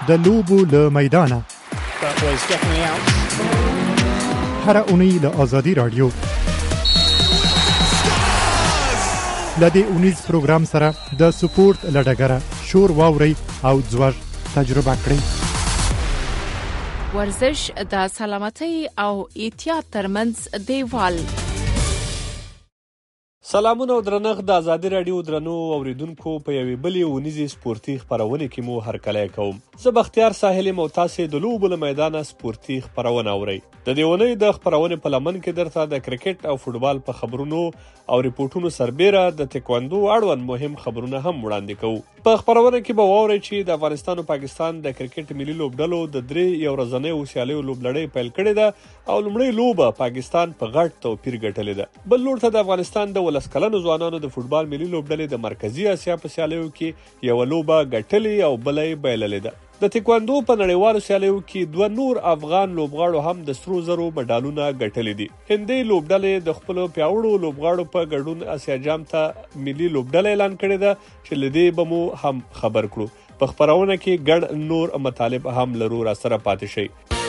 د لوبو له میدانه هر اونۍ له آزادي رادیو لدې اونیز پروګرام سره د سپورت لډګره شور واوري او ځوړ تجربه کړئ. ورزش د سلامتۍ او احتیاط ترمنځ دیوال. سلامونه او درنښت د آزادي رادیو درنو اوریدونکو په یوې بلې اونیزې سپورتي خپرونې کې مو هرکلی کوم. زه بختیار ساحل یم او تاسې د لوبو له میدانه سپورتي خپرونه اورئ. د دې اونۍ د خپرونې په لمن کې درته د کرکټ او فوټبال په خبرونو او ریپورټونو سربیره د تکواندو اړوند مهم خبرونه هم وړاندې کوو. په خپرونه کې به واورئ چې د افغانستان او پاکستان د کرکټ ملي لوبډلو د 3 یو ورځنیو سیالیو لوبلړۍ پیل کړې ده او لومړۍ لوبه پاکستان په غټ توپیر ګټلې ده. بل لور ته د افغانستان د 10 کلنو ځوانانو د فوټبال ملي لوبډلې د مرکزی اسیا په سیالیو کې یو لوبه ګټلې او بلې بایللې ده. د تکواندو په نړیوالو سیالیو کې 2 نور افغان لوبغاړو هم د سرو زرو مډالونه ګټلې دي. هندي لوبډلې د خپل پیاوړو لوبغاړو په ګډون اسیا جام ته ملي لوبډلې اعلان کړې ده چې لدې به مو هم خبر کړو. په خبرونه کې ګډ نور مطالب هم لرو را سره پاتې شي.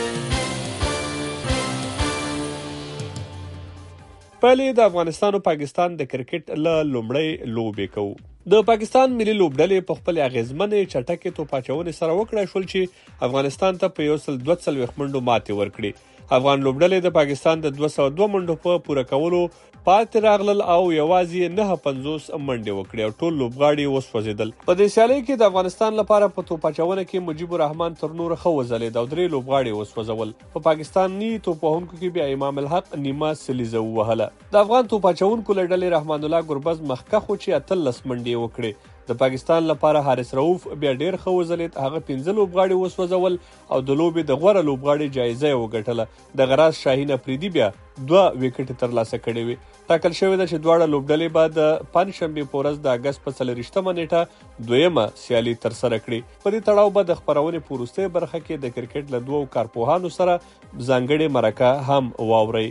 پهلې د افغانستان او پاکستان د کرکټ له لومړۍ لوبې کوو. د پاکستان ملي لوبډلې په خپل اغیزمنې چټکې توپاچونې سره وکړای شول چې افغانستان ته په 142 منډو ماتې ورکړي. افغان لوبډلې د پاکستان د 202 منډو په پوره کولو پاتې راغلل او یوازې 950 منډې وکړې او ټول لوبغاړي وسوځیدل. په دې سیالۍ کې د افغانستان لپاره په توپاچونه کې مجيب الرحمن تر نور ښه وځلېد او 3 لوبغاړي وسوځول. په پاکستاني توپوهونکو کې بیا امام الحق نیمه سلیزه وهله. د افغان توپاچونکو له ډلې رحمان الله ګربز مخکښ و چې 13 منډې وکړې. د پاکستان لپاره حارث رؤوف بیا ډیر ښه وځلید، هغه 15 لوبغاړي وسوځول او د لوبې د غوره لوبغاړي جایزه یې وګټله. د غراس شاهین افریدي بیا 2 وکټې ترلاسه کړې وې. ټاکل شوې ده چې دواړه لوبډلې به د پنځشنبې په ورځ د اګست په 24مه نیټه دویمه سیالي ترسره کړي. په دې تړاو به د خپرونې په وروستۍ برخه کې د کرکټ له 2 کارپوهانو سره ځانګړې مرکه هم واورئ.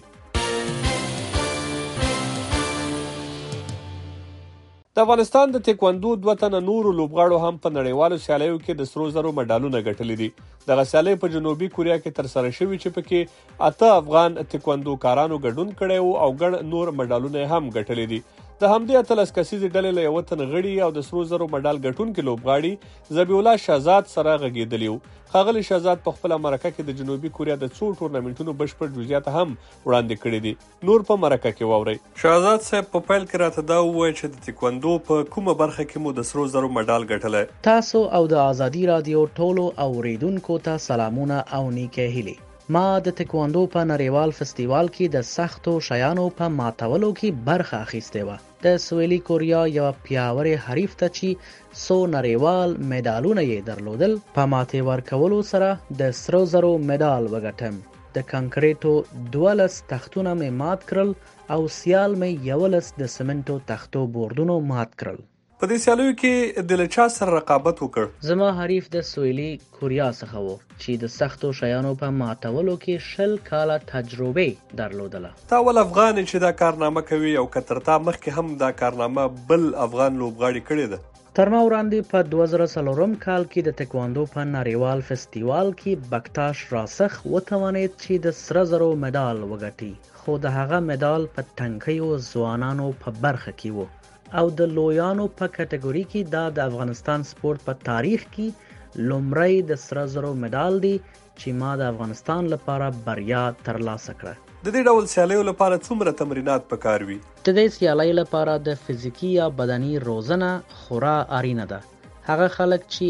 د افغانستان د تکواندو 2 تنه نورو لوبغاړو هم په نړیوالو سیالیو کې د سرو زرو مډالونه ګټلي دي. دغه سیالۍ په جنوبي کوریا کې ترسره شوې چې پکې 8 افغان تکواندو کارانو ګډون کړی او ګڼ نور مډالونه هم ګټلي دي. د همدې 13 کسیزې ډلې له یو تن غړي او د سرو زرو مډال ګټونکي لوبغاړي ذبیح الله شهزاد سره غږېدلی و. ښاغلی شهزاد په خپله مرکه کې د جنوبي کوریا د 2 ټورنمنټونو بشپړ جزئیات هم وړاندې کړي دي. نور په مرکه کې واورئ. شهزاد صاحب په پیل کې راته دا ووایي چې د تکواندو په کومه برخه کې مو د سرو زرو مډال ګټلی؟ تاسو او د آزادي رادیو ټولو اوریدونکو ته سلامونه او نیکې هیلې. ما د تکواندو په نړیوال فستیوال کې د سختو شیانو په ماتولو کې برخه اخیستې وه. د سویلي کوریا یو پیاوړی حریف ته چې 100 نړیوال مډالونه یې درلودل، په ماتې ورکولو سره د سرو زرو مډال وګټم. د کانکریټو 12 تختونه مې مات کړل او سیال مې 11 د سمنټو تختو بوردونو مات کړل. په دې سیالیو کې د لچا سره رقابت وکړ؟ زما حریف د سویلي کوریا څخه و چې د سختو شیانو په ماتولو کې 20 کاله تجربه درلودله. تا ول افغان چې دا کارنامه کوي او کترتا مخکې هم دا کارنامه بل افغان لوبغاړي کړی ده؟ تر ما وړاندې په 2004 کال کې د تکواندو په نړیوال فستیوال کې بکتاش راسخ وتوانید چې د سره زرو مډال وګټي، خو د هغه مډال په تنکیو ځوانانو په برخه کې و او د لویانو په کټګوري کې دا د افغانستان سپورت په تاریخ کې لومړی د سره زرو مډال دی چې ما د افغانستان لپاره بریا ترلاسه کړه. د دې ډول سیالیو لپاره څومره تمرینات پکار وي؟ د دې سیالۍ لپاره د فزیکي یا بدني روزنه خورا اړینه ده. هغه خلک چې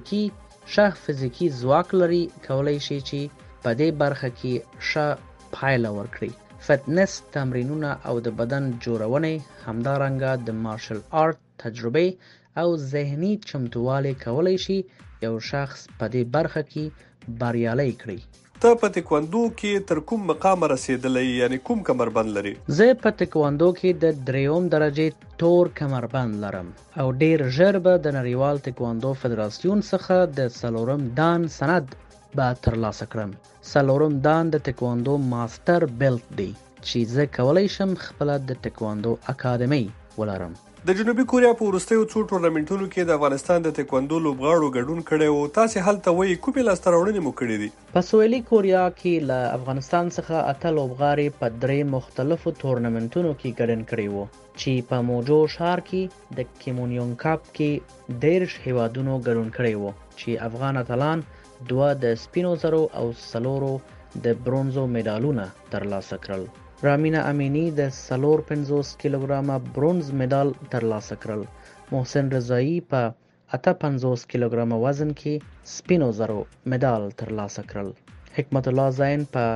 فزیکي ځواک لري کولای شي چې په دې برخه کې ښه پایله ورکړي. فټنس تمرینونه او د بدن جوړونې، همدارنګه د مارشل آرت تجربه او ذهني چمتووالی کولای شي یو شخص په دې برخه کې بریالی کړي. ته په تکواندو کې تر کوم مقام رسیدلی، یعنی کوم کمربند لري؟ زه په تکواندو کې د 3 درجه تور کمربند لرم او ډیر ژر به د نړیوال تکواندو فدراسیون څخه د 4 دان سند به ترلاسه کړم. 4 دان د تکواندو ماستر بیلټ دی چې زه کولای شم خپل د تکواندو اکاډمي ولرم. د جنوبي کوریا په وروستیو څو ټورنمنټونو کې د افغانستان د تکواندو لوبغاړو ګډون کړی و. تاسې هلته وایي کومې لاسته راوړنې مو کړې دي؟ په سویلي کوریا کې له افغانستان څخه 8 لوبغاړي په 3 مختلفو تورنمنټونو کې ګډون کړي وو چې په موجو ښار کې د کیمونیون کپ کې 13 هیوادونو ګډون کړي وو چې افغان اتلان 2 د سپینو زرو او 4 د برونزو میډالونه ترلاسه کړل. رامینا امینی د 54 کیلوګرامه برونز میډال ترلاسه کړل. محسن رضایی په 58 کیلوګرامه وزن کې سپینو زرو میډال ترلاسه کړل. حکمت الله زین په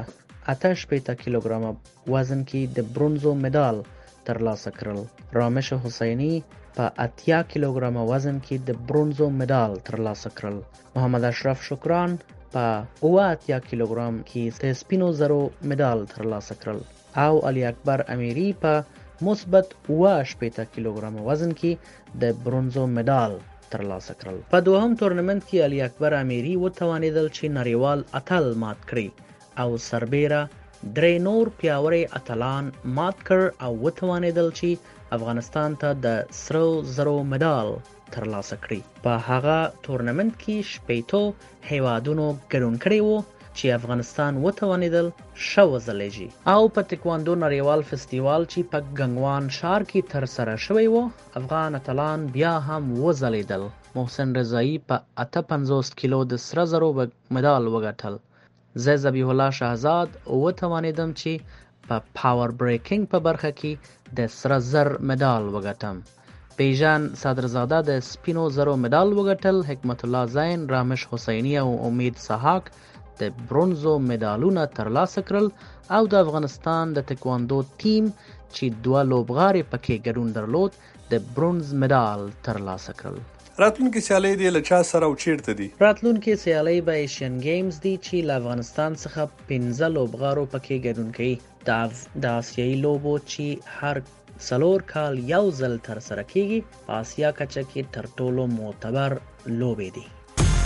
68 کیلوګرامه وزن کې د برونزو میډال ترلاسه کړل. رامش حسینی په 80 کیلوګرامه وزن کې د برونزو میډال ترلاسه کړل. محمد اشرف شکران په 80 کیلوګرام کې د سپینو زرو میډال ترلاسه کړل او علي اکبر امیری په مثبت 80 کیلوګرام وزن کې د برونزو میډال ترلاسه کړل. په دوهم تورنمنت کې علي اکبر امیری وتوانیدل چې نړیوال اتل مات کړي او سربیره 3 نور پیاوړي اتلان مات کړ او وتوانیدل چې افغانستان ته د سرو زرو میډال ترلاسه کړي. په هغه تورنمنت کې 18 هیوادونو ګډون کړی وو چې افغانستان وتوانیدل وځلیږي او په تکواندو نړیوال فستیوال چې په ګنګوان ښار کې تر سره شوی وو افغان اتلان بیا هم وځلیدل. محسن رضایی په 58 کیلو د سره زرو میډال وګټل. زه ذبیح الله شهزاد وتوانیدم چې په پاور بریکینګ په برخه کې د سره زر میډال وګټم. بیژن صدرزاده د سپینو زرو میډال وګټل. حکمت الله زین، رامش حسینی او امید سحاق د برونزو میډالونه ترلاسه کړل او د افغانستان د تکواندو ټیم چې 2 لوبغاړي پکې ګډون درلود د برونز میډال ترلاسه کړل. راتلونکي سیالۍ دې له چا سره او چیرته دي؟ راتلونکي سیالۍ به ایشین گیمز دي چې له افغانستان څخه 15 لوبغاړو پکې ګډون کوي. د آسیایي لوبو چې هر 4 کال یو ځل تر سره کیږي په آسیا کچه کې تر ټولو معتبر لوبې دي.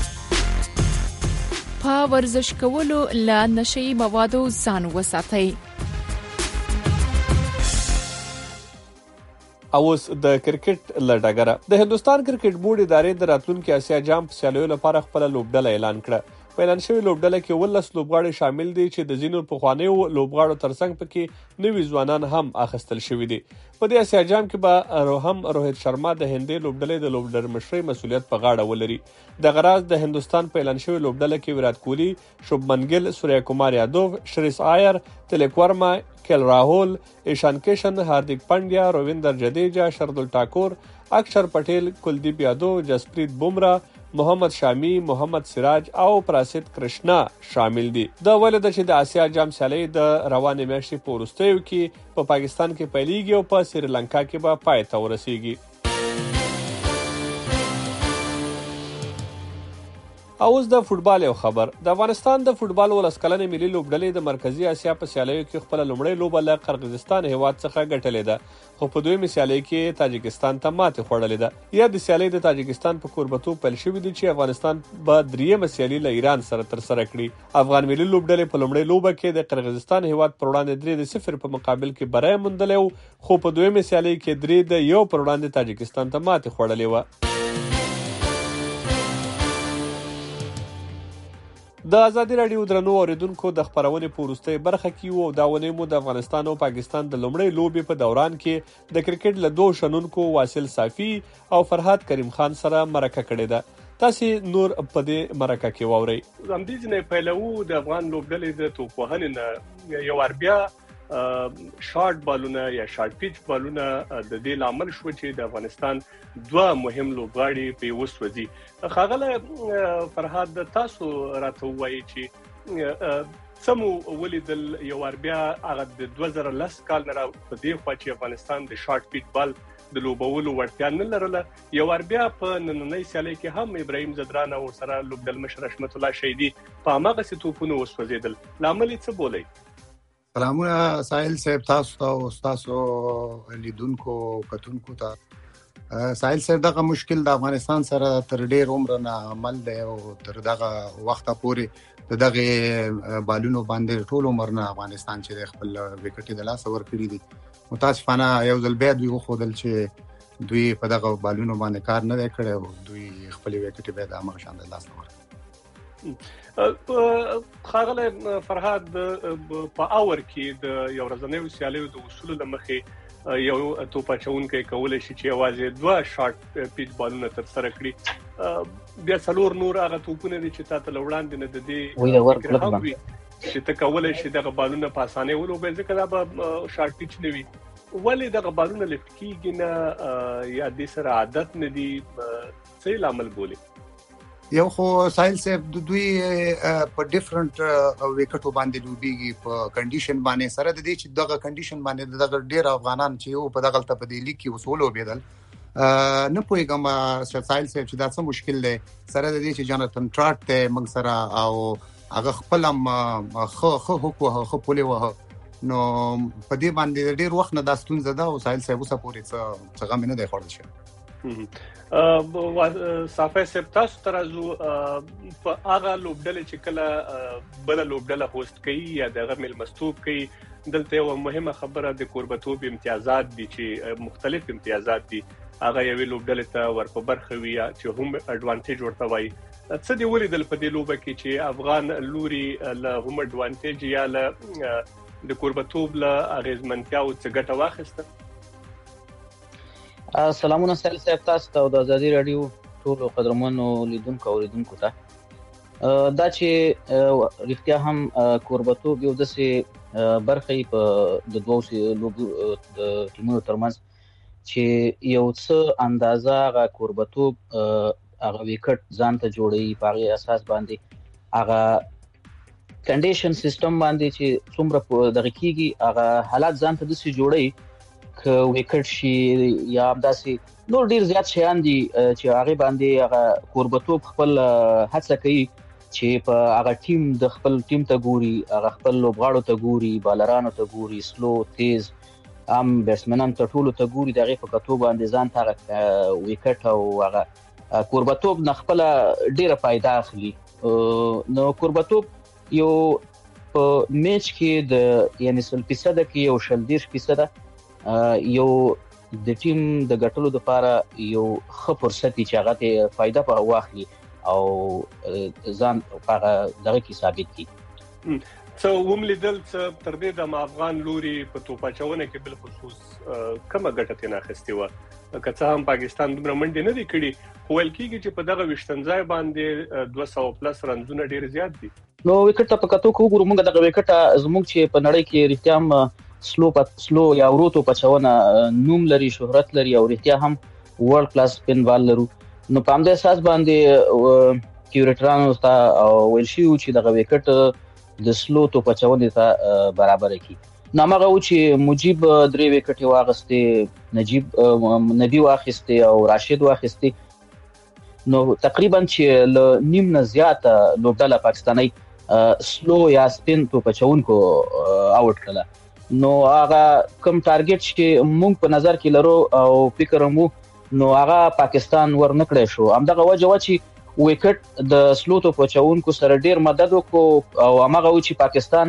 په ورزش کولو له نشئی موادو ځان وساتئ. اوس د کرکټ له ډګره د هندستان کرکټ بورډ ادارې د راتلونکي اسیا جام په سیالیو لپاره خپل لوبډله اعلان کړه. په اعلان شوی لوبډله کې 19 لوبغاړي شامل دي چې د ځینو پخوانیو لوبغاړو ترڅنګ پکې نوي ځوانان هم اخیستل شوي دي. په دې اسیا جام کې به روهیت شرما د هندي لوبډلې د لوبډر مشرۍ مسولیت په غاړه ولري. د غراز د هندستان په اعلان شوی لوبډله کې ویرات کوهلی، شوبمن ګل، سوریا کمار یادوو، شریس آیر، تلک ورما، کیل راهول، ایشان کشن، هاردیک پانډیا، روویندر جډیجا، شردل ټاکور، اکشر پټیل، کلدیپ یادو، جسپریت بومرا، محمد شامی، محمد سراج او پراسید کرشنا شامل دي. دا ولې ده چې د آسیا جام سیالۍ د روانې میاشتې په وروستیو کې په پاکستان کې پیلېږي او په سریلانکا کې به پای ته ورسیږي. اوس د فوټبال یو خبر. د افغانستان د فوټبال 19 کلنې ملي لوبډلې د مرکزی اسیا په سیالیو کې خپل لومړی لوبه له قرغیزستان هیواد څخه ګټلې ده، خو په دویمه سیالۍ کې تاجکستان ته ماتې خوړلې ده. یا د سیالۍ د تاجکستان په کوربتوب پیل شوې دي چې افغانستان به دریمه سیالۍ له ایران سره تر سره کړي. افغان ملي لوبډلې په لومړی لوبه کې د قرغیزستان هیواد پر وړاندې 3-0 په مقابل کې بری موندلې، خو په دویمه سیالۍ کې 3-1 پر وړاندې تاجکستان ته ماتې خوړلې و. د ازادي راډیو درنو اوریدونکو د خبرونې په وروستۍ برخه کې وو دا ونې مو د افغانستان او پاکستان د لومړۍ لوبې په دوران کې د کرکټ له 2 شنونکو واصل صافي او فرهاد کریم خان سره مرکه کړې ده. تاسې نور په دې مرکه کې واورئ. همدې ځنې پیلوو د افغان لوبډلې د توپوهنې نه یو اربیا شارټ بالونه یا شارټ پیچ بالونه د دې لامل شو چې د افغانستان 2 مهم لوبغاړي په وسوځي. خاغله فرهاد تاسو راته وایي چې سمو ولیدل یو اربیا هغه د 2010 کال نه په دې خوا چې افغانستان د شارټ پیچ بال د لوبولو وړتیا نه لرله. یو اربیا په نننۍ سیالۍ کې هم ابراهیم زدران او سره لوبډل مشر رحمت الله شهیدی په هغه څه توپونه وسوځیدل. لامل څه بولئ؟ سلامونه ساحل صاحب، تاسو ته او تاسو لیدونکو کتونکو ته. ساحل صاحب دغه مشکل د افغانستان سره تر ډیر عمر نه عمل دی او تر دغه وخته پورې دغه بالونو باندې ټول عمر نه افغانستان چې خپل وکټ د لاس ور کړی دي. متاسفانه یو ځل بیا دوی خودل چې دوی په دغه بالونو باندې کار نه کړی او دوی خپل وکټ به د امر شان د لاس ورکړي. خاغله فرهاد په اور کې د یو ورځنیو سیالیو د اصول لمخې یو توپاچونکي کولای شي چې یوازې 2 شارټ پیچ بالونه تر سره کړي، بیا څلور نور هغه توپونه دي چې تاسو لوړاندې نه د دې چې ته کولای شي دغه بالونه په اسانه ولوبې، ځکه دا به شارټ پیچ نه وي. ولې دغه بالونه لفټ کیږي نه یا د سره عادت نه دي، څه عامل بولی؟ یو خو ساحل صاحب دوی په ډیفرنٹ وکټو باندې لوبيږي په کنډیشن باندې، سره د دې چې دغه کنډیشن باندې دغه ډیر افغانان چې یو په دغه په دې لیګ کې وسول وبېدل نه پوهیږم ساحل صاحب چې دا څه مشکل دی، سره د دې چې جاناتن ټراټ ته موږ سره او هغه خپل خو پولې وه، نو په دې باندې ډیر وخت نه دا ستونزه ده او ساحل صاحب اوسه پورې څه غم نه دی خوړل شي. صافه سپتاس ترازو په هغه لوبډله چې کله بل لوبډله هوست کوي یا دغه مل مستوب کوي، دلته یو مهمه خبره د قربتوب امتیازات دي چې مختلف امتیازات دي، هغه یو لوبډله ته ورکو برخه وي چې هم اډوانټیج ورته وایي. څه دی ولیدل په دې لوبه کې چې افغان لوري له هم اډوانټیج یا له د قربتوب له اغیزمنتیا او څه ګټه واخیسته؟ سلامونه ساحل صاحب تاسو ته او د ازادي رادیو ټولو قدرمنو لیدونکو اوریدونکو ته. دا چې رښتیا هم قربتوب یو داسې برخه په د دوو ټیمونو ترمنځ چې یو څه اندازه هغه قربتوب هغه وکټ ځان ته جوړوي، په هغې اساس باندې هغه کنډیشن سیستم باندې چې څومره دغه کېږي هغه حالات ځان ته داسې جوړوي که وکټ شي یا همداسې نور ډېر زیات شیان دي چې هغې باندې هغه قربتوب خپل هڅه کوي چې په هغه ټیم د خپل ټیم ته ګوري، هغه خپل لوبغاړو ته ګوري، بالرانو ته ګوري، سلو تیز عام بیټسمنانو ته ټولو ته ګوري، د هغې په کتو باندې ځان ته هغه وکټ او هغه قربتوب نه خپله ډېره فایده اخلي. نو قربتوب یو په میچ کې د یعنې 100% کې یو 30% یو د ټیم د ګټلو لپاره یو ښه فرصت دی چې هغه ته فایده په واخلي او ځان هغه دغه کې ثابت کړي. څه وملیدل څه تر دې د افغان لوري په توپاچونه کې بل خصوص کومه ګټه ترې اخیستې وه؟ که څه هم پاکستان دومره منډې نه دي کړي، خو ویل کېږي چې په دغه ویشتنځای باندې 200+ رنزونه ډېر زیات دي. نو وکټ ته په کتو کې وګورو، موږ دغه وکټ زموږ چې په نړۍ کې رښتیا هم سلو یا ورو توپاچونه نوم لري، شهرت لري او رښتیا هم ورلد کلاس سپین بال لرو، نو په همدې اساس باندې کیوریټرانو ته ویل شوي چې دغه وکټ د سلو توپاچونې ته برابر کړي. نو هماغه و چې مجیب 3 وکټې واخیستې، نبي واخیستې او راشد واخیستې، نو تقریبا چې له نیم نه زیاته لوبډله پاکستاني سلو یا سپین توپاچونکو آوټ کړله. نو هغه کوم ټارګټ چې موږ په نظر کې لرو او فکر مو نو هغه پاکستان ورنکړی شو. همدغه وجه و چې وکټ د سلو توپاچونکو سره ډیر مدد وکړو او هماغه و چې پاکستان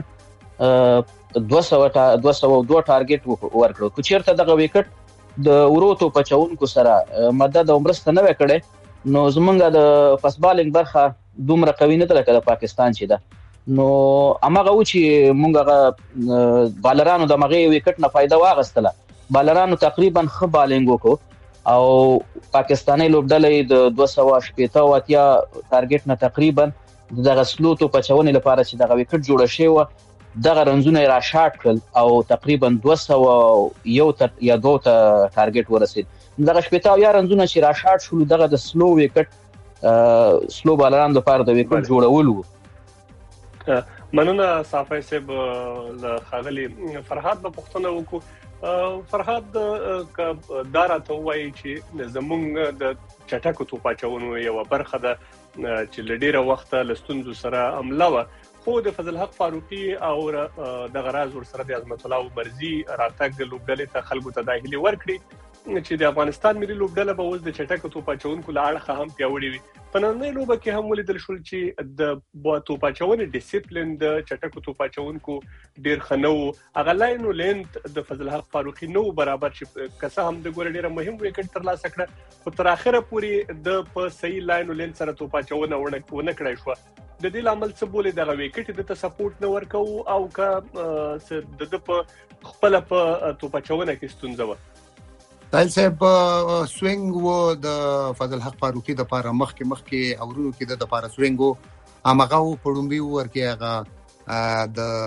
202 ټارګټ ورکړو. که چیرته دغه وکټ د ورو توپاچونکو سره مدد او مرسته نه وکړي، نو زمونږ د پس بالینګ برخه دومره قوي نه ده لکه د پاکستان چې ده. نو هماغه و چې مونږ هغه بالرانو د مغې وکټ نه فایده واغستله، بالرانو تقریبا ښه بالینګ وکړو او پاکستاني لوبډلې د 280 ټارګټ نه تقریبا دغه سلو توپاچونې لپاره چې دغه وکټ جوړه شوی و دغه رنزونه را شاټ کړل او تقریبا 201 یا 2 ټارګټ ورسید. دغه 80 رنزونه چې را شاټ شول دغه د سلو وکټ سلو بالرانو لپاره د وکټ جوړول وو. مننه صافی صاحب. خاغلی فرهاد په پښتنه وکړو. فرهاد دارا ته وایي چې زمونږ د چټکو توپاچونو یو برخه ده چې لډیره وخت لستونزو سره عمله و، خو د فضل حق فاروقي او د غراز ور سره د عظمت الله برزي راتګ لوبډلې ته خلکو ته داخلي ورکړي. چې د افغانستان ملي لوبډله به اوس د چټک توپ اچونکو له اړخه هم پیاوړې وي. په نننۍ لوبه کې هم ولیدل شول چې د توپ اچونې ډیسپلین د چټک توپ اچونکو ډیر خنو هغه لاینو لینت د فضل حق فاروقي نو برابر چې کسه هم د ګور ډیره مهم وکټ تر لاسه کړ خو تر اخره پورې د په صحیح لاینو لینت سره توپ اچونه ونه کړای شو. د دې لامل څه بولې دغه وکټ د سپورټ نه ورکو او که د په خپل په توپ اچونه کې ستونزه و. سایل صاحب سوینګ و د فضل حق فاروقي د لپاره مخکې اورونو کې د لپاره سوینګ و امغه پړومبي ورکه هغه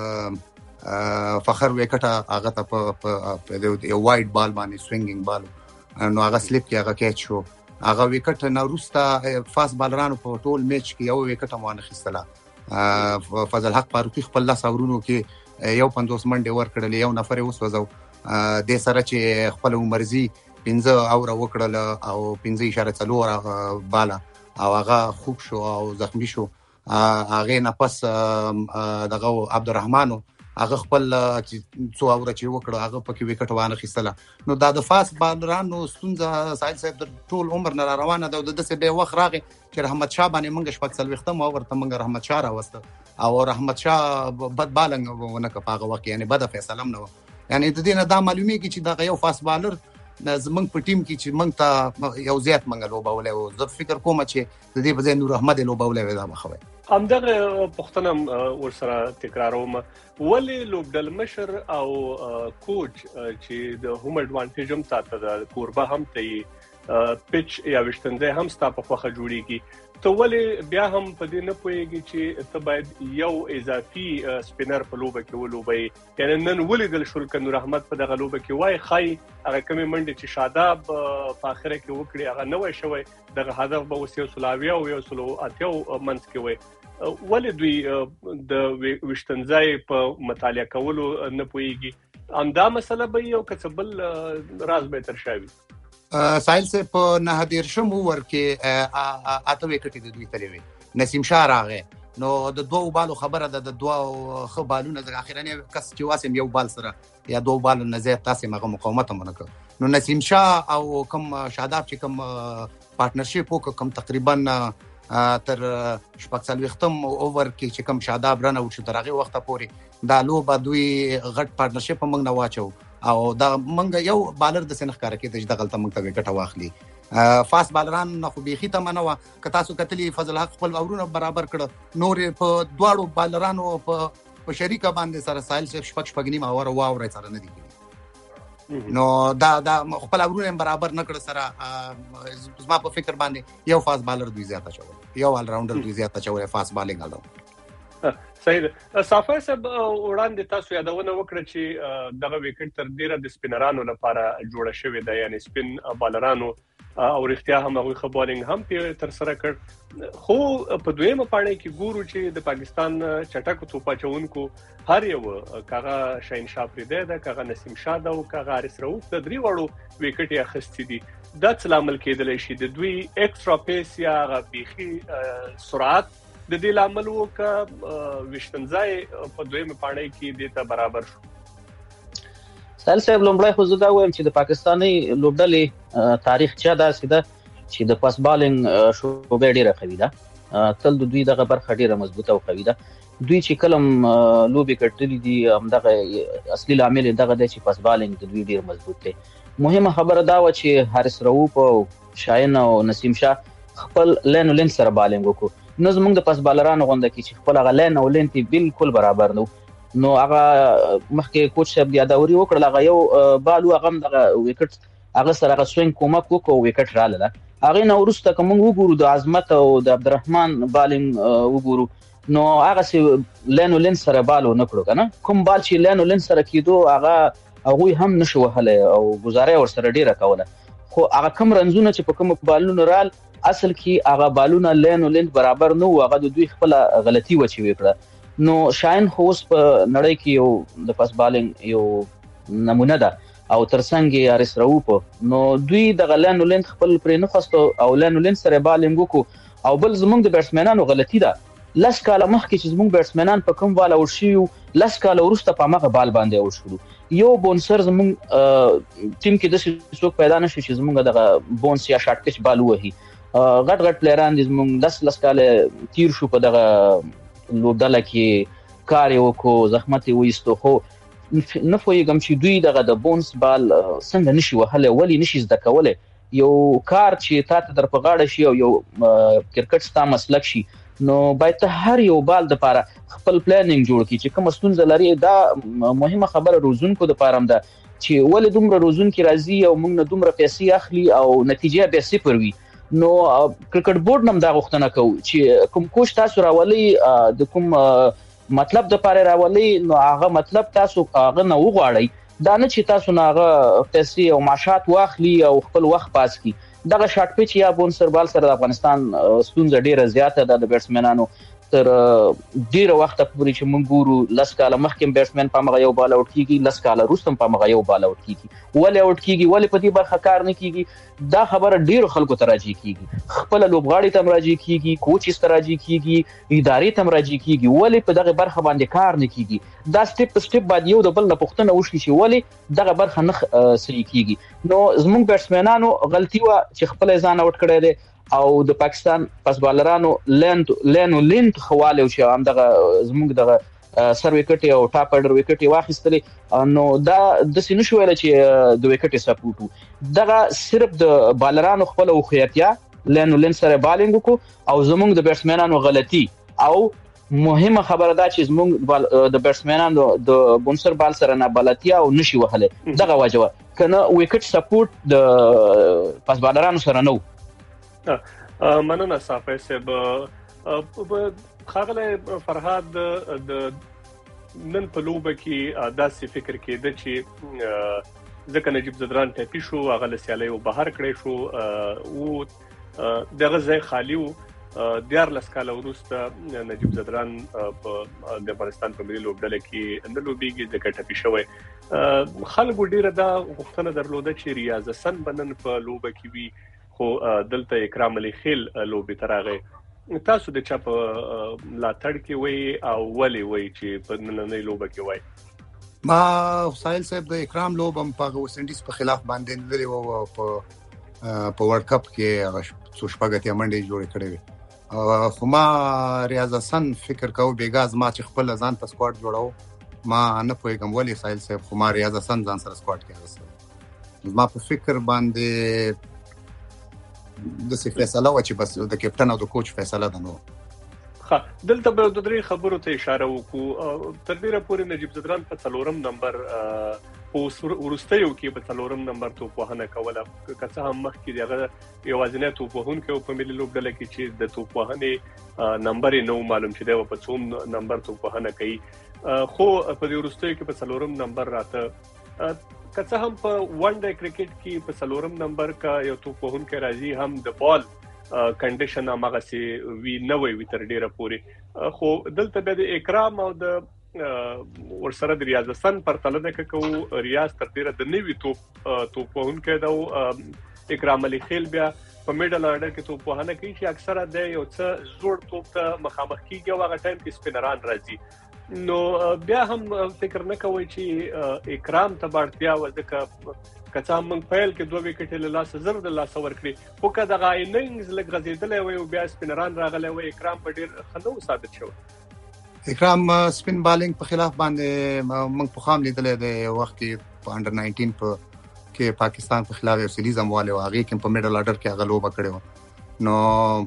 د فخر وکټه هغه ته په یو وایډ بال باندې سوینګینګ بال نو هغه سلیپ کې هغه کیچ شو هغه وکټ نه روستا فاست بالرانو په ټول میچ کې یو وکټ مو نه خستله. فضل حق فاروقي خپل لاس اورونو کې یو 50 منډه ور کړل یو نفر اوس وځو د سره چې خپل عمرزي 15 اور وکړل او 15.4 بالا او هغه خوب شو او زخمی شو. هغه نه پس دغه عبدالرحمن هغه خپل څو اور چې وکړ هغه پکې وکټ وانه خستله. نو دا د فاست بالرانو ستونزه سایل صاحب ټول عمر نه روانه ده د دسه به وخت راغی چې رحمت شاه باندې منګ شپږ سلوختم او ورته منګ رحمت شاه راوسته او رحمت شاه بد بالنګ ونه کپاغه وخت یعنی بد فیصله نه یعنی د دې نه دا معلومیږي چې دا یو فاست بالر زمنګ په ټیم کې چې منګ ته یو زیات منګ لوبولې او زه فکر کوم چې د دې بځای نور احمد لوبولې ودا مخوي. همدغه پښتنه ورسره تکراروم ولې لوبډل مشر او کوچ چې د هوم اډوانټیج هم ساته د کوربه هم ته پچ یا وشتنده هم ستا په خوخه جوړیږي ته ولې بیا هم په دې نه پوهیږي چې ته باید یو اضافي سپینر په لوبه کې ولوبي. یعنی نن ولیدل شو ک نور احمد په دغه لوبه کې وای خای هغه کمی منډه چې شاداب په اخره کې وکړي هغه نه وای شوی دغه هدف به وسیو سلاوی او یو سلو اتیو منځ کې وای. ولې دوی د وشتنځای په مطالعه کولو نه پوهیږي امدا مسله به یو کڅبل راز به تر شاوي. سایل سے په نه دیر شم ورکه اته وکټ د دوی تلوي نسیم شاه راغې نو د دوه بالو خبره د دوه خو بالونه د اخرنی کس چې واسم یو بال سره یا دوه بالو نه زیات تاسو مغه مقاومت مونږ نو نسیم شاه او کوم شاداب چې کوم پارتنرشپ وکم تقریبا تر شپږ ختم اوور کې چې کوم شاداب رانه و شو درغه وخت پورې دا لوبه دوی غټ پارتنرشپ مونږ نه واچو او دا مونږ یو بالر د سنخ کار کې د غلطه مونږ ته وکټه واخلي فاست بالران نه خو بيخي تمنه کتا سو کتلی فضل حق خپل اورونه برابر کړ نور په دواړو بالرانو په شریکه باندې سره سایل شپږ نیم اور واو سره نه دي نو دا خپل اورونه برابر نه کړ سره زما په فکر باندې یو فاست بالر دوی زیاته چول یو ال راونډر دوی زیاته چول فاست بالینګ الو صحیح ده. صافی صاحب وړاندې تاسو یادونه وکړه چې دغه وکټ تر ډیره د سپینرانو لپاره جوړه شوې ده یعنی سپین بالرانو او رښتیا هم هغه خبرینګ هم تر سره کړ خو په دویمه پاڼه کې ګورو چې د پاکستان چټک توپ اچونکو هر یو کاغه شاهین شاه فریده ده کاغه نسیم شاه ده او کاغه حارث رؤوف د درې وړو وکټ یې اخستې دي د څلامل کېدل شي د دوی ایکسترا پیس یا غبيخي سرعت د دې لامل وک وشتنځای په دویمه پاڼه کې د ته برابر شو. سال صاحب لومړی خو زه دا وایم چې د پاکستاني لوبډلې تاریخ چا داسې ده چې د پاس بالینګ شوبې ډیره قوي ده تل د دوی دغه برخه ډیره مضبوطه او قوي ده دوی چې کلم لوبي کټلې دي همدغه اصلي عامل دغه د چې پاس بالینګ د دوی ډیر مضبوط دی. مهمه خبره دا و چې حارث رؤوف او شاهین او نسیم شاه خپل لین ولین سره بالینګ وکړو نو زمونږ د پاس بالرانو غونډه کې چې خپل غلین او لین تی بالکل برابر نو هغه مخکې کوچ صاحب د ادوري وکړل هغه یو بالو هغه د وکټ هغه سره هغه سوینګ کومک وکړو وکټ رااله هغه نو ورسته کوم وګورو د عظمت او د عبدالرحمن بالینګ وګورو نو هغه سی لین ولین سره بالو نکړو کنه کوم بال چې لین ولین سره کیدو هغه هم نشو وهله او گزاره ور سره ډیره کوله خو هغه کم رنزونه چې په کوم بالونو رال اصل کې هغه بالونه لین ولین برابر نو هغه د دوی خپل غلطي وچی وکړه نو شاین خوس په نړۍ کې یو د پاس بالینګ یو نمونه ده او ترڅنګ حارث رؤوف نو دوی د لین ولین خپل پرې نه خستو او لین ولین سره بالینګ وکړو او بل زمونږ د بیټسمنانو غلطي ده لس کاله مخکې چې زموږ بیټسمنان په کوم بال اوټ شي لس کاله وروسته په هغه بال باندې اوټ شو. یو بونسر زموږ ټیم کې د څوک پیدا نشو چې زموږ دغه بونس یا شارټ پچ بال وهي. غټ پلیران دي زموږ لس کاله تیر شو په دغه لوبډله کې کار یې وکړو زحمت یې وایستو خو نه پوهېږم چې دوی دغه د بونس بال څنګه نشي وهلی ولې نشي زده کولی. یو کار چې تا ته در په غاړه شي او یو کرکټ ستا مسلک شي نو باید ته هر یو بال دپاره خپل پلانینګ جوړ کړي چې کومه ستونزه لري. دا مهمه خبره روزونکو دپاره هم ده چې ولې دومره روزونکي راځي او موږ نه دومره پیسې اخلي او نتیجه بیا صفر وي. نو کرکټ بورډ هم دا غوښتنه کوي چې کوم کوچ تاسو راولي د کوم مطلب دپاره راولي نو هغه مطلب تاسو هغه نه وغواړئ. دا نه چې تاسو نه هغه پیسې او معاشات واخلي او خپل وخت پاس کړي. دغه شارټ پچ یا بونسر بال سره د افغانستان ستونزه ډیره زیاته ده د بیټسمنانو تر ډیره وخت پورې چې موږ ګورو لس کاله مخکې بیټسمن په هغه یو بال اوټ کیږي لس کاله وروسته په هغه یو بال اوټ کیږي. ولې اوټ کیږي ولې په دې برخه کار نه کیږي دا خبره ډیرو خلکو ته راځي کیږي. خپل لوبغاړي ته راځي کیږي کوچ ته راځي کیږي ادارې ته راځي کیږي ولې په دغه برخه باندې کار نه کیږي. دا سټپ سټپ باید یو د بل نه پوښتنه وشي چې ولې دغه برخه نه صحیح کیږي. نو زموږ بیټسمنانو غلطي و چې خپل ځان اوټ کړی دی او د پاکستان پس بالرانو لینت خواله او چې هم دغه زموږ دغه سر وکټ او ټاپ اډر وکټ واخیستلې نو دا د سینو شو ویل چې د وکټ سپورټ دغه صرف د بالرانو خپل خوخیتیا لین سره بالینګ کو او زموږ د بیټسمنانو غلطي او مهمه خبره ده چې زموږ د بیټسمنانو د بونسر بال سره نه بلتیا او نشي وهله دغه وجوه کنه وکټ سپورټ د پس بالرانو سره نو. مننه صافی صاحب. خاغله فرهاد د نن په لوبه کې داسې فکر کېده چې ځکه نجیب زدران ټاپي شو هغه له سیالۍ بهر کړی شو او دغه ځای خالی و. 14 کاله وروسته نجیب زدران په د افغانستان په ملي لوبډله کې نه لوبېږي ځکه ټاپي شوی. خلکو ډیره دا غوښتنه درلوده چې ریاض حسن بنن په لوبه کې وي خو دلته اکرام علي خیل لوبي تراغه. تاسو د چا په لاتړ کې وای او ولي وای چې په نننۍ لوبه کې وای؟ ما ساحل صاحب د اکرام لوب هم په ویسټ انډیز په خلاف باندې لري او په ورلد کپ کې څو شپږه منډې جوړې کړې وي. خو ما ریاض حسن فکر کوم بیګاز ما چې خپل ځان ته سکواډ جوړاو ما نه پوهیږم ولې ساحل صاحب خو ما ریاض حسن ځان سره سکواډ کې راوستل. ما په فکر باندې د څه فیصله و چې بس د کپټن او د کوچ فیصله ده. نو دلته به د درې خبرو ته اشاره وکړو. تر ډیره پورې نجیب زدران په 4 نمبر او ورستیو کې په 4 نمبر توپوهنه کوله که څه هم مخکې دغه یوازینی توپوهونکی په ملي لوبډله کې چې د توپوهنې نمبر نو معلوم چې دی په 4 نمبر توپوهنه کوي خو په دې ورستیو کې په 4 نمبر راته که څه هم په ون ډے کرکټ کې په 4 نمبر کا یو توپوهونکی راځي هم د بال کنډیشن هغه سي وی نه وي تر ډیره پورې خو دلته د اکرام او د ورسره د ریاض حسن پر تله د کوو ریاض تر ډیره د نوی توپوهونکی دا اکرام علي خیل بیا په میډل اورډر کې توپوهنه کوي چې اکثره د یو څه زوړ توپ ته مخامخ کیږي او هغه ټایم کې سپینران راځي. نو بیا هم فکر نه کوي چې اکرام ته بارتیا وځکه کڅا موږ فایل کې 2 وکټ له لاس زر د لاس ور کړی خو کدا غایننګز لګ غزیدلې وي او بیا سپینران راغلی وي اکرام په ډیر خنو ثابت شو. اکرام سپین بالینګ په خلاف باندې موږ په خام لیدلې د وخت کې په انډر 19 په کې پاکستان په خلاف یو سیریز هم والے واغې کې په میډل اورډر کې غلوبه کړو. نو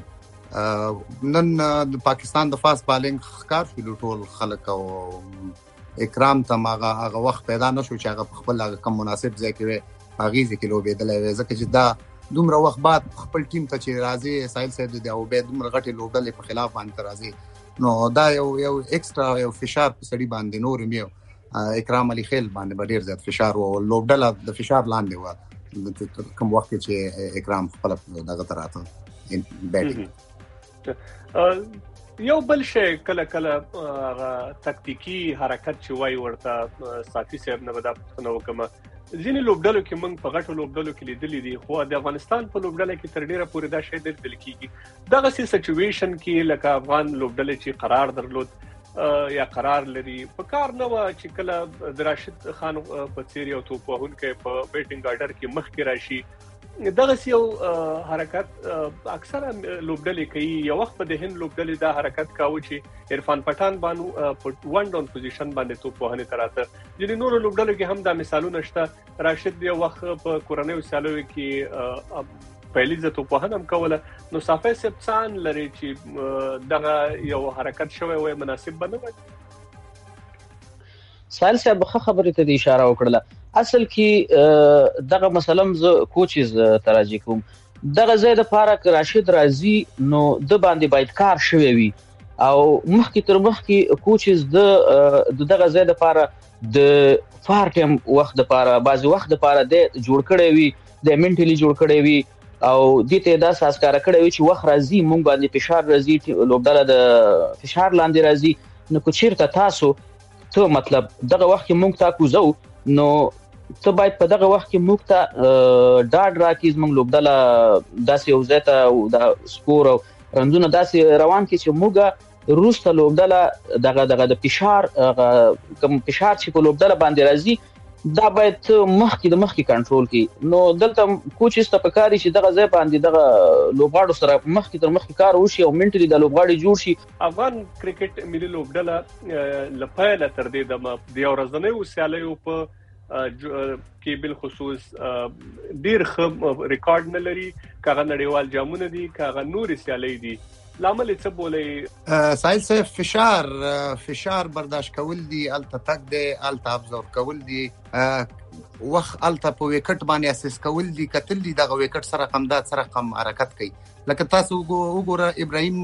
نن د پاکستان د فاست بالینګ ښکار شو ټول خلک او اکرام ته هغه وخت پیدا نشو چې هغه خپل کم مناسب ځای کې اغیزه کې لوبېدل ځکه چې دا دومره وخت بعد خپل ټیم ته چې راځي ساحل صاحب دی او به دومره غټي لوبډلې په خلاف باندې راځي نو دا یو ایکسترا یو فشار په سړي باندې نور میو اکرام علي خیل باندې ډیر زیات فشار او لوبډله د فشار لاندې و کوم وخت چې اکرام خپل دغه تراته بیټینګ یو بل شی کله کله تکتیکی حرکت چې وای ورته صافي صاحب نه ودا پښتنه وکم ځینې لوبډلو کې موږ په غټو لوبډلو کې لیدلې دي، خو د افغانستان په لوبډله کې تر ډیره پورې دا شی لیدل کېږي. دغه سچویشن کې لکه افغان لوبډلې چې قرار درلود یا قرار لري، په کار نه و چې کله د راشد خان په څیر یو توپ وهونکی په بیټینګ آرډر کې مخکې راشي. دغه یو حرکت اکثره لوبډلې کوي. یو وخت په د هند لوبډلې دا حرکت کاوه چې عرفان پټان باندې په ون ډاون پوزیشن باندې توپ وهنې تراته. ځینې نورو لوبډلو کې هم دا مثالونه شته. راشد یو وخت په کورنۍ سیالیو کې پیلیزه توپ وهنه هم کوله. نو صافی سبسان لري چې دغه یو حرکت شوی وای مناسب بنه وای. سایل صاحب خبرې ته اشاره وکړه. اصل کې دغه مثلا ز کوچز تراجی کوم دغه زید فارق راشد رازی نو د باندې باید کار شوی وي او مخکې تر مخکې کوچز د دغه زید فارق د فارټم وخت لپاره بعضی وخت لپاره د جوړ کړی وي، د منټلی جوړ کړی وي او د ته دا اساس کار کړی وي چې وخت راځي مونږ باندې فشار راځي، لوبډاله د فشار لاندې راځي. نو کو چیرته تاسو ته مطلب دغه وخت مونږ تا کوزو نو ته باید په دغه وخت کې موږ ته ډاډ راکړي موږ لوبډله داسې یو ځای ته د سکور او رنځونه داسې روان کړي چې موږ روسته لوبډله دغه د فشار کوم فشار چې په لوبډله باندې راځي دا باید مخکې کنټرول کړي. نو دلته کوچ ته پکاري چې دغه ځای باندې دغه لوبغاړو سره مخکې کار وشي او منټلی د لوبغاړي جوړ شي. افغان کرکټ ملي لوبډله لپاره تر دې د یو ورځنۍ سیالیو په کې بل خصوص ډیر ښه ریکارډ نه لري، کاغه نړیوال جامونه دي، کاغه نور سیالي دي. لامل څه بولې سایل صاحب فشار برداشت کول دي، الته تک دي، الته ابزور کول دي، وخت الته په وکټ باندې اساس کول دي، کتل دي دغه وکټ سره قمدات سره قم حرکت کوي. لکه تاسو وګوره ابراهیم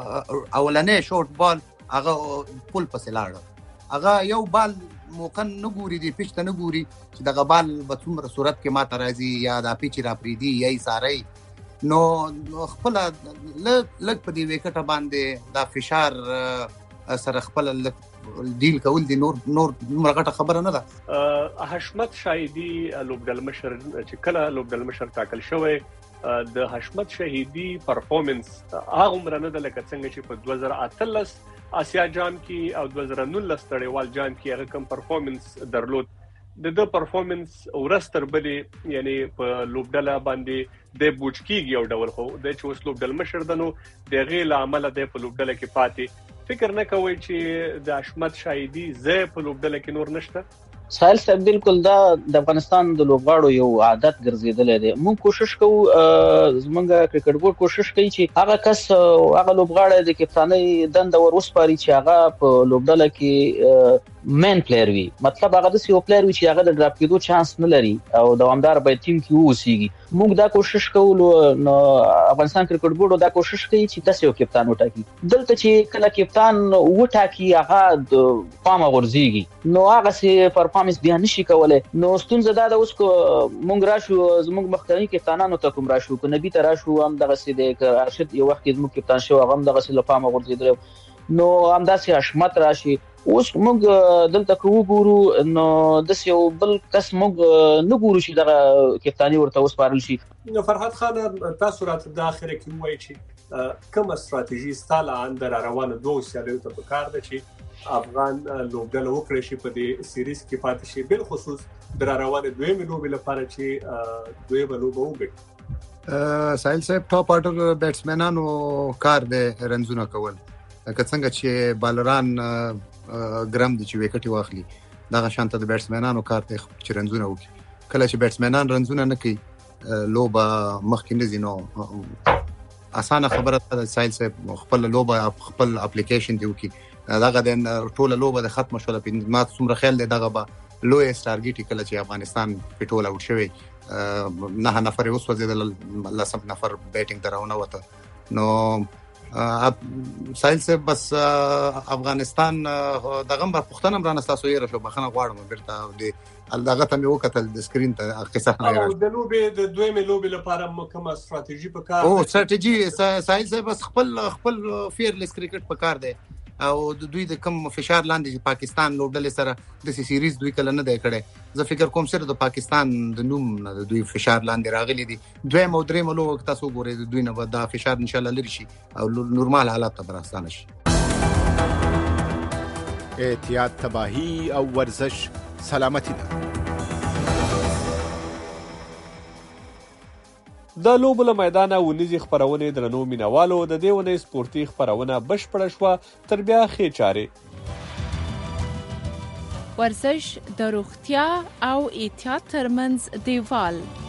اولنې شورت بال هغه پول پسې لاړ، هغه یو بال موقع نه ګوري دی، پیچ ته نه ګوري چې دغه بال په څومره صورت کې ماته راځي یا دا پیچ را پریدي یا یې ساري. نو خپل لږ په دې وکټه باندې دا فشار سره خپل ډیل کول دي. نور مرغټه خبره نه ده. حشمت شاهدی لوبډل مشر چې کله لوبډل مشر ټاکل شوی، د حشمت شاهدی پرفورمنس هغه مرنه د لکه څنګه چې په 2018 آسیا جام کې او 2019 نړیوال جام کې هغه کوم پرفورمنس درلود. د پرفورمنس ورستر بلې یعنی په لوبډله باندې د بوچکیږي یو ډول، خو د چې اوس لوبډل مشر دنو د غیل عمل د په لوبډله کې پاتې. فکر نه کوي چې د حشمت شاهدی زه په لوبډله کې نور نشته. سایل صاحب بالکل دا د افغانستان د لوبغاړو یو عادت ګرځیدل دی. موږ کوشش کوو، زمونږ کرکټ بورډ کوشش کوي چې هغه کس هغه لوبغاړی د کپتانۍ دنده ور وسپاري چې هغه په لوبډله کې مین پلیئر وي. مطلب هغه د یو پلیئر وي چې هغه د ډراپ کېدو چانس نه لري او دوامدار به ټیم کې ووسیږي. موږ دا کوشش کوو، نو افغانستان کرکټ بورډ دا کوشش کوي چې تاسو یو کپتان وټاکي. دلته چې کله کپتان وټاکي هغه د پامه غورځيږي، نو هغه سي پرفارمنس بیا نشي کولای. نو ستونزه دا ده اوس کو مونږ راشو زموږ مخکنی کپتانانو ته کوم راشو کو نبی ته راشو هم دغه سي د ارشد یو وخت زموږ کپتان شو هغه هم دغه سي لپاره غورځیدل. نو هم داسې حشمت راشي. اوس موږ دلته کو ګورو نو د یو بل کس موږ نه ګورو چې دغه کپتانی ورته وسپارل شي. نو فرحت خان تاسو راته د اخر کې وایي چې کوم استراتیژي ستاله اندر روانه دوه سیالیو ته پکار ده چې افغان لوبډله وکړي شي په دې سیریز کې پاتې شي، بل خصوص در روانه دویمه لوبې لپاره چې دویمه لوبه وګټي. سایل صاحب ټاپ آرډر بیټسمنانو کار دی رنزونه کول، لکه څنګه چې بالران ګرام دي چې وکټي واخلي، دغه شانته د بیټسمنانو کار دی چې رنزونه وکړي. کله چې بیټسمنان رنزونه نه کوي لوبه مخکې نه ځي، نو اسانه خبره ده سایل صاحب خپل لوبه خپل اپلیکیشن دی وکړي. دغه د ټوله لوبه د ختم شوله په ما څومره خیال دی دغه به لوی ټارګټ کله چې افغانستان په ټوله اوټ شوی 9 نفر اوس وځي، لسم نفر بیټینګ ته راونه وته. نو سایل صاحب بس افغانستان دغه په پښتنه برانه تاسو یې راشه بخنه غواړم بیرته د دغه ته مې وکتل د سکرین ته قصه نه راځي. د لوبې د دویمه لوبې لپاره کومه استراتیژي په کار؟ او استراتیژي سایل صاحب بس خپل فیرلیس کرکټ په کار دی. او د دوی د کم فشار لاندې چې پاکستان لوبډلې سره د سیریز دوی کله نه دی کړی. زه فکر کوم سره د پاکستان د نوم نه د دوی فشار لاندې راغلي دي. دویم او دریم لوب تاسو ګورئ د دوی نه به دا فشار ان شاء الله لري شي او نورمال حالات ته برسانه شي. احتیاط تباهی او ورزش سلامتی ده. د لوبو له میدانه ونیزي خپرونې درنو مینوالو د دې ونې سپورتي خپرونه بشپړه شوه. تر بیا ښې چارې. ورزش د روغتیا او احتیاط ترمنځ دیوال